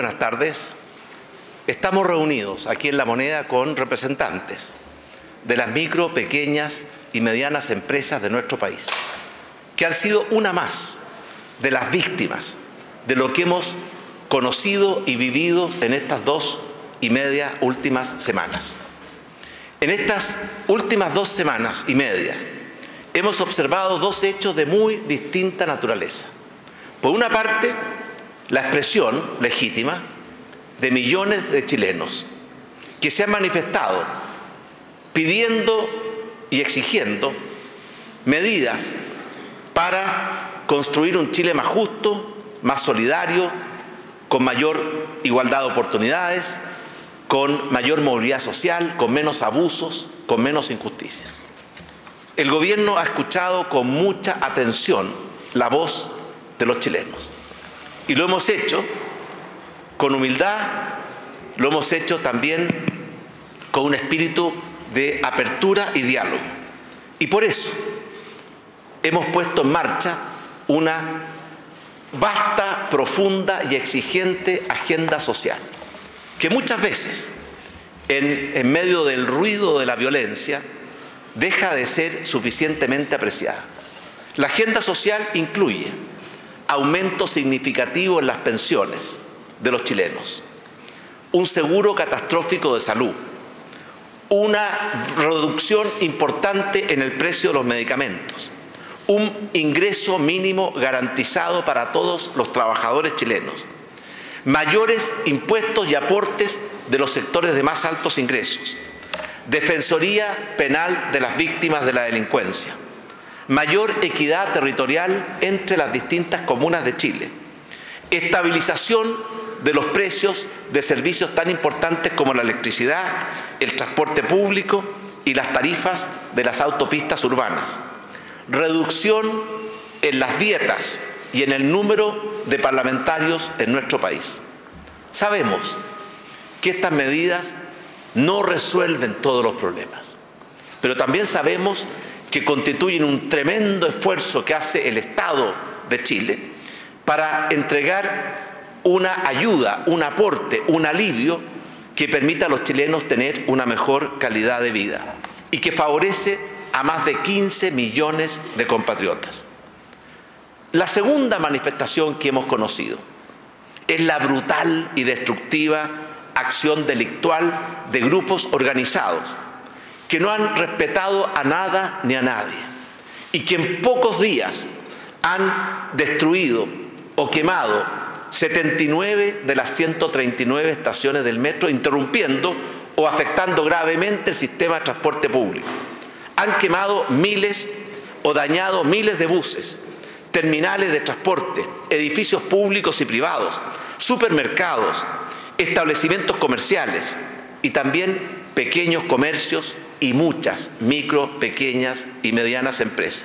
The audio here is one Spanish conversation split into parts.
buenas tardes. Estamos reunidos aquí en La Moneda con representantes de las micro, pequeñas y medianas empresas de nuestro país, que han sido una más de las víctimas de lo que hemos conocido y vivido en estas 2.5 últimas semanas. En estas últimas 2 semanas y media hemos observado 2 hechos de muy distinta naturaleza. Por una parte, la expresión legítima de millones de chilenos que se han manifestado pidiendo y exigiendo medidas para construir un Chile más justo, más solidario, con mayor igualdad de oportunidades, con mayor movilidad social, con menos abusos, con menos injusticia. El gobierno ha escuchado con mucha atención la voz de los chilenos y lo hemos hecho con humildad, lo hemos hecho también con un espíritu de apertura y diálogo. Y por eso hemos puesto en marcha una vasta, profunda y exigente agenda social, que muchas veces, en medio del ruido de la violencia, deja de ser suficientemente apreciada. La agenda social incluye aumento significativo en las pensiones de los chilenos, un seguro catastrófico de salud, una reducción importante en el precio de los medicamentos, un ingreso mínimo garantizado para todos los trabajadores chilenos, mayores impuestos y aportes de los sectores de más altos ingresos, defensoría penal de las víctimas de la delincuencia, mayor equidad territorial entre las distintas comunas de Chile, estabilización de los precios de servicios tan importantes como la electricidad, el transporte público y las tarifas de las autopistas urbanas, reducción en las dietas y en el número de parlamentarios en nuestro país. Sabemos que estas medidas no resuelven todos los problemas, pero también sabemos que constituyen un tremendo esfuerzo que hace el Estado de Chile para entregar una ayuda, un aporte, un alivio que permita a los chilenos tener una mejor calidad de vida y que favorece a más de 15 millones de compatriotas. La segunda manifestación que hemos conocido es la brutal y destructiva acción delictual de grupos organizados que no han respetado a nada ni a nadie y que en pocos días han destruido o quemado 79 de las 139 estaciones del metro, interrumpiendo o afectando gravemente el sistema de transporte público. Han quemado miles o dañado miles de buses, terminales de transporte, edificios públicos y privados, supermercados, establecimientos comerciales y también pequeños comercios y muchas micro, pequeñas y medianas empresas.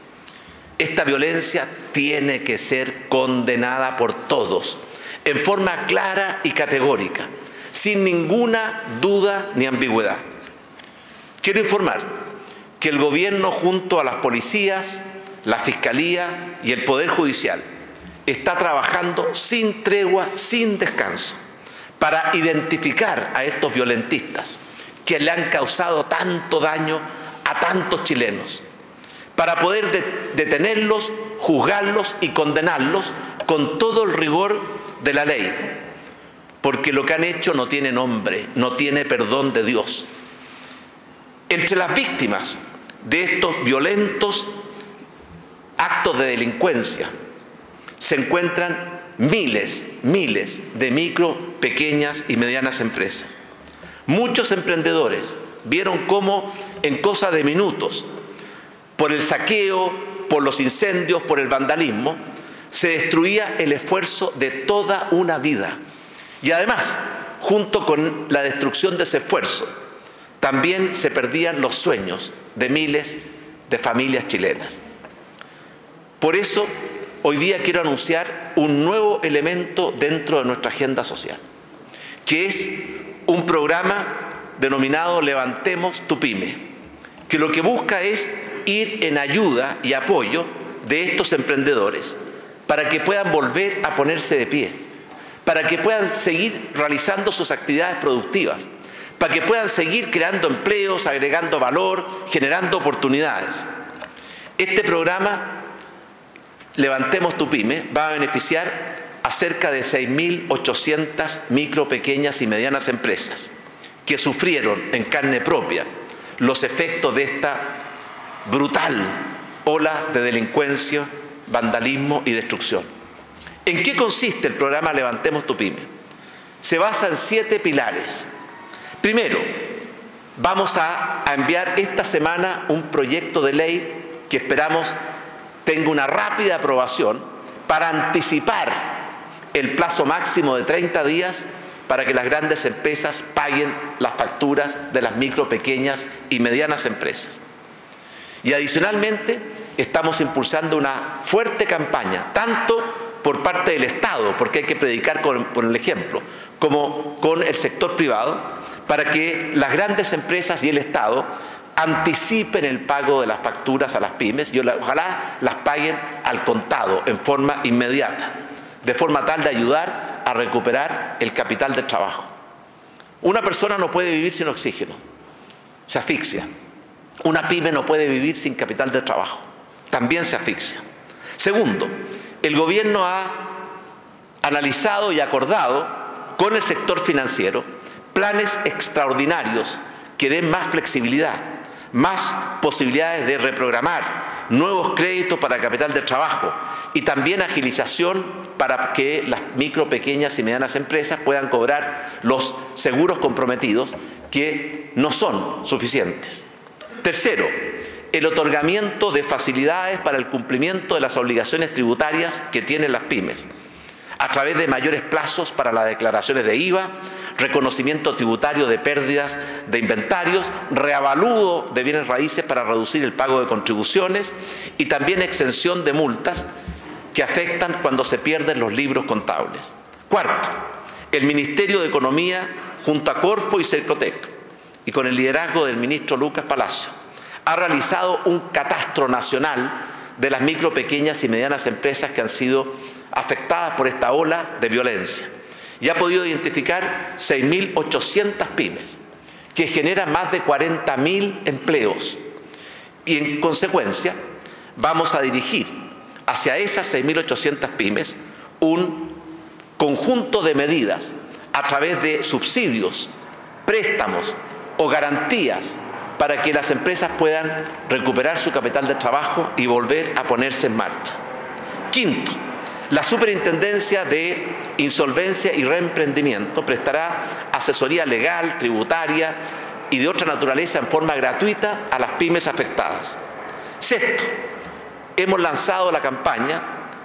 Esta violencia tiene que ser condenada por todos, en forma clara y categórica, sin ninguna duda ni ambigüedad. Quiero informar que el gobierno, junto a las policías, la Fiscalía y el Poder Judicial, está trabajando sin tregua, sin descanso, para identificar a estos violentistas que le han causado tanto daño a tantos chilenos, para poder detenerlos, juzgarlos y condenarlos con todo el rigor de la ley, porque lo que han hecho no tiene nombre, no tiene perdón de Dios. Entre las víctimas de estos violentos actos de delincuencia se encuentran miles de micro, pequeñas y medianas empresas. Muchos emprendedores vieron cómo en cosa de minutos, por el saqueo, por los incendios, por el vandalismo, se destruía el esfuerzo de toda una vida. Y además, junto con la destrucción de ese esfuerzo, también se perdían los sueños de miles de familias chilenas. Por eso, hoy día quiero anunciar un nuevo elemento dentro de nuestra agenda social, que es un programa denominado Levantemos tu Pyme, que lo que busca es ir en ayuda y apoyo de estos emprendedores para que puedan volver a ponerse de pie, para que puedan seguir realizando sus actividades productivas, para que puedan seguir creando empleos, agregando valor, generando oportunidades. Este programa, Levantemos tu Pyme, va a beneficiar a cerca de 6.800 micro, pequeñas y medianas empresas que sufrieron en carne propia los efectos de esta brutal ola de delincuencia, vandalismo y destrucción. ¿En qué consiste el programa Levantemos tu Pyme? Se basa en 7 pilares. Primero, vamos a enviar esta semana un proyecto de ley que esperamos tenga una rápida aprobación para anticipar el plazo máximo de 30 días para que las grandes empresas paguen las facturas de las micro, pequeñas y medianas empresas. Y adicionalmente, estamos impulsando una fuerte campaña, tanto por parte del Estado, porque hay que predicar con el ejemplo, como con el sector privado, para que las grandes empresas y el Estado anticipen el pago de las facturas a las pymes y ojalá las paguen al contado, en forma inmediata, de forma tal de ayudar a recuperar el capital del trabajo. Una persona no puede vivir sin oxígeno, se asfixia. Una pyme no puede vivir sin capital de trabajo, también se asfixia. Segundo, el gobierno ha analizado y acordado con el sector financiero planes extraordinarios que den más flexibilidad, más posibilidades de reprogramar, nuevos créditos para capital de trabajo y también agilización para que las micro, pequeñas y medianas empresas puedan cobrar los seguros comprometidos que no son suficientes. Tercero, el otorgamiento de facilidades para el cumplimiento de las obligaciones tributarias que tienen las pymes, a través de mayores plazos para las declaraciones de IVA, reconocimiento tributario de pérdidas de inventarios, reavalúo de bienes raíces para reducir el pago de contribuciones y también exención de multas que afectan cuando se pierden los libros contables. Cuarto, el Ministerio de Economía, junto a Corfo y Cercotec, y con el liderazgo del ministro Lucas Palacio, ha realizado un catastro nacional de las micro, pequeñas y medianas empresas que han sido afectadas por esta ola de violencia. Y ha podido identificar 6.800 pymes, que generan más de 40.000 empleos. Y en consecuencia, vamos a dirigir hacia esas 6.800 pymes un conjunto de medidas a través de subsidios, préstamos o garantías para que las empresas puedan recuperar su capital de trabajo y volver a ponerse en marcha. Quinto, la Superintendencia de Insolvencia y Reemprendimiento prestará asesoría legal, tributaria y de otra naturaleza en forma gratuita a las pymes afectadas. Sexto, hemos lanzado la campaña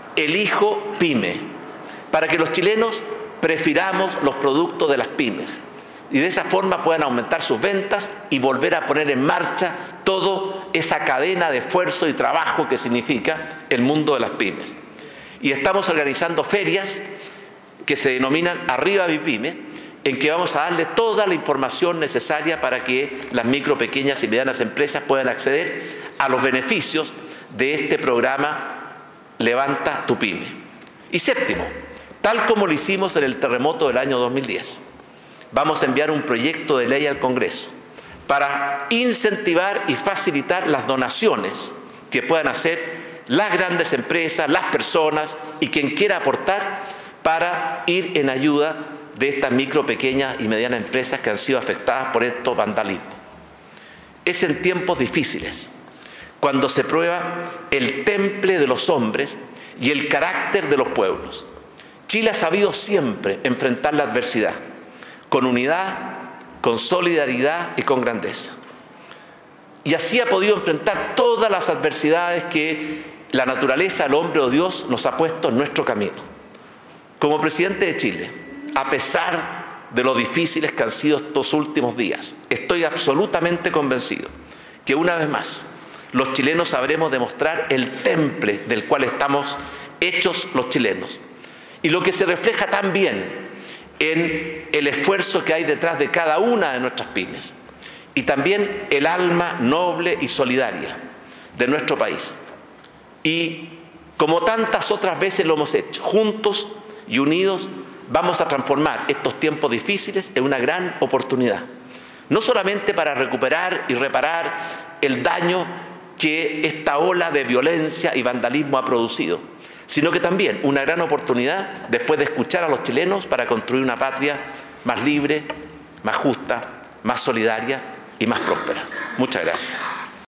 Elijo Pyme, para que los chilenos prefiramos los productos de las pymes y de esa forma puedan aumentar sus ventas y volver a poner en marcha toda esa cadena de esfuerzo y trabajo que significa el mundo de las pymes. Y estamos organizando ferias que se denominan Arriba mi Pyme, en que vamos a darle toda la información necesaria para que las micro, pequeñas y medianas empresas puedan acceder a los beneficios de este programa Levanta tu Pyme. Y séptimo, tal como lo hicimos en el terremoto del año 2010, vamos a enviar un proyecto de ley al Congreso para incentivar y facilitar las donaciones que puedan hacer las grandes empresas, las personas y quien quiera aportar para ir en ayuda de estas micro, pequeñas y medianas empresas que han sido afectadas por estos vandalismos. Es en tiempos difíciles cuando se prueba el temple de los hombres y el carácter de los pueblos. Chile ha sabido siempre enfrentar la adversidad con unidad, con solidaridad y con grandeza. Y así ha podido enfrentar todas las adversidades que la naturaleza, el hombre o Dios nos ha puesto en nuestro camino. Como presidente de Chile, a pesar de lo difíciles que han sido estos últimos días, estoy absolutamente convencido que una vez más los chilenos sabremos demostrar el temple del cual estamos hechos los chilenos. Y lo que se refleja también en el esfuerzo que hay detrás de cada una de nuestras pymes. Y también el alma noble y solidaria de nuestro país. Y como tantas otras veces lo hemos hecho, juntos y unidos, vamos a transformar estos tiempos difíciles en una gran oportunidad. No solamente para recuperar y reparar el daño que esta ola de violencia y vandalismo ha producido, sino que también una gran oportunidad después de escuchar a los chilenos para construir una patria más libre, más justa, más solidaria y más próspera. Muchas gracias.